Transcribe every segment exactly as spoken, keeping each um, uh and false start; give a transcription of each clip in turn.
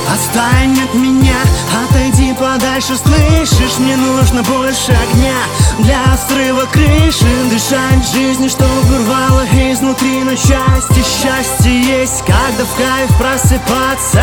Отстань от меня, отойди подальше, слышишь? Мне нужно больше огня для срыва крыши. Дышать жизнью, чтобы рвало изнутри. Но счастье, счастье есть, когда в кайф просыпаться.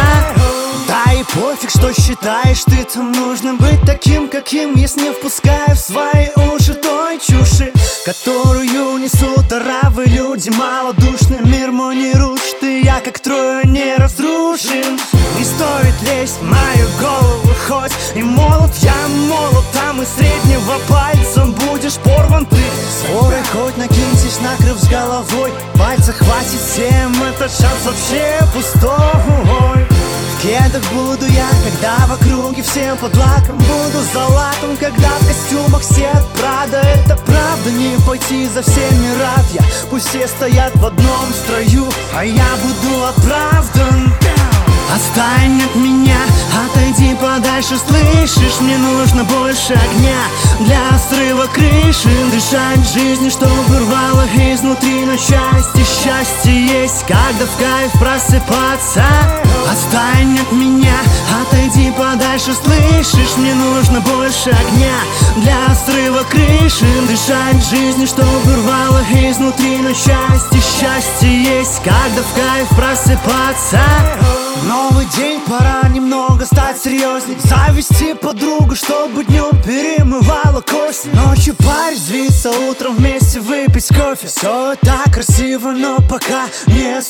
Да и пофиг, что считаешь ты там. Нужно быть таким, каким есть, не впуская в свои уши той чуши, которую несут оравы люди малодушные. Мир мой не рушит, и я как трое не разрушен. Не стоит лезть в мою голову, хоть и молод я молод. Там и среднего пальца будешь порван ты. Сворой хоть накиньтесь, накрыв с головой. Пальца хватит всем, этот шанс вообще пустой. В кедах буду я, когда в округе всем под лаком. Буду за латом, когда в костюмах все от Прада. Это правда, не пойти за всеми рад я. Пусть все стоят в одном строю, а я буду оправдан. Отстань от меня, отойди подальше, слышишь? Мне нужно больше огня для срыва крыши. Дышать жизнью, чтобы рвало изнутри. Но счастье, счастье есть, когда в кайф просыпаться. Отстань от меня, отойди подальше, слышишь? Мне нужно больше огня для срыва крыши. Дышать жизнью, чтобы рвало изнутри. Но счастье, счастье есть, когда в кайф просыпаться. Новый день, пора немного стать серьезней. Завести подругу, чтобы днем перемывала кости. Ночью порезвиться, утром вместе выпить кофе. Все так красиво, но пока не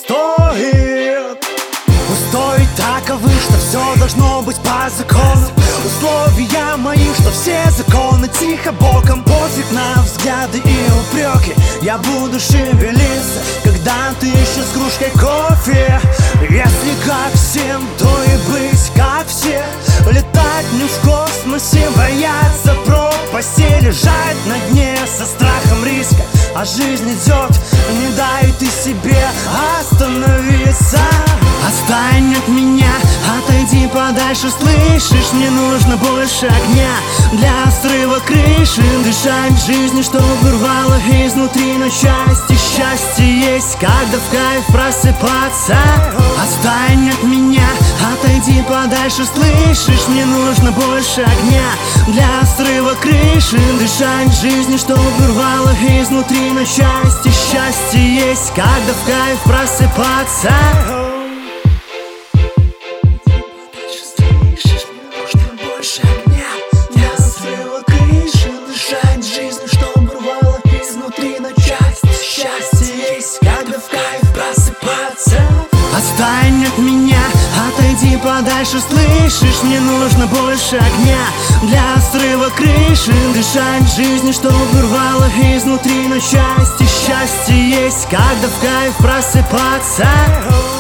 стоит. Устои таковы, что все должно быть по закону. Условия мои, что все законы тихо боком. Пофиг на взгляды и упреки, я буду шевелиться, когда ты еще с кружкой кофе. Если как всем, то и быть как все. Летать не в космосе, бояться пропасти. Лежать на дне со страхом риска, а жизнь идет, не дай ты себе остановиться. Отстань от меня, отойди подальше, слышишь? Мне нужно больше огня для срыва крыши. Дышать жизнью, чтобы рвало изнутри. Но счастье, счастье есть, когда в кайф просыпаться. Отстань от меня, отойди подальше, слышишь? Мне нужно больше огня для срыва крыши. Дышать жизнью, чтобы рвало изнутри. Но счастье, счастье есть, когда в кайф просыпаться. Отстань от меня, отойди подальше, слышишь? Мне нужно больше огня для срыва крыши. Дышать жизнью, чтобы рвало изнутри. Но счастье, счастье есть, когда в кайф просыпаться.